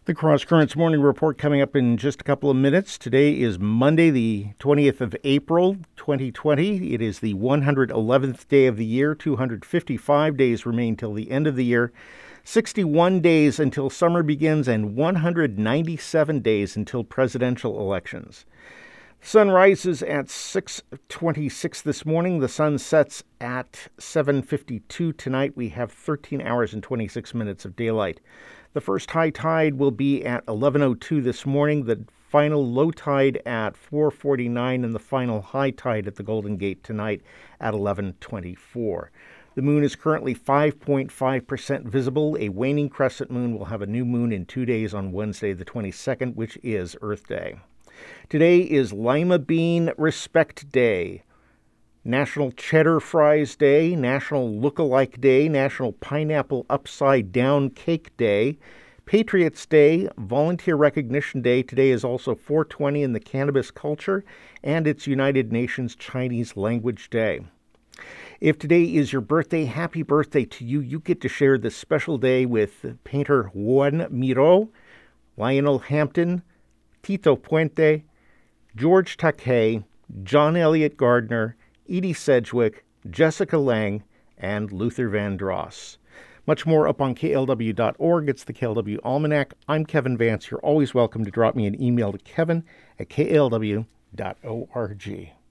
The Cross Currents Morning Report coming up in just a couple of minutes. Today is Monday, the 20th of April, 2020. It is the 111th day of the year. 255 days remain till the end of the year. 61 days until summer begins and 197 days until presidential elections. The sun rises at 6:26 this morning. The sun sets at 7:52 tonight. We have 13 hours and 26 minutes of daylight. The first high tide will be at 11:02 this morning, the final low tide at 4:49, and the final high tide at the Golden Gate tonight at 11:24. The moon is currently 5.5% visible. A waning crescent moon will have a new moon in 2 days on Wednesday the 22nd, which is Earth Day. Today is Lima Bean Respect Day, National Cheddar Fries Day, National Look-alike Day, National Pineapple Upside Down Cake Day, Patriots Day, Volunteer Recognition Day. Today is also 420 in the cannabis culture, and it's United Nations Chinese Language Day. If today is your birthday, happy birthday to you. You get to share this special day with painter Juan Miro, Lionel Hampton, Tito Puente, George Takei, John Elliott Gardner, Edie Sedgwick, Jessica Lang, and Luther Vandross. Much more up on KLW.org. It's the KLW Almanac. I'm Kevin Vance. You're always welcome to drop me an email to kevin@klw.org.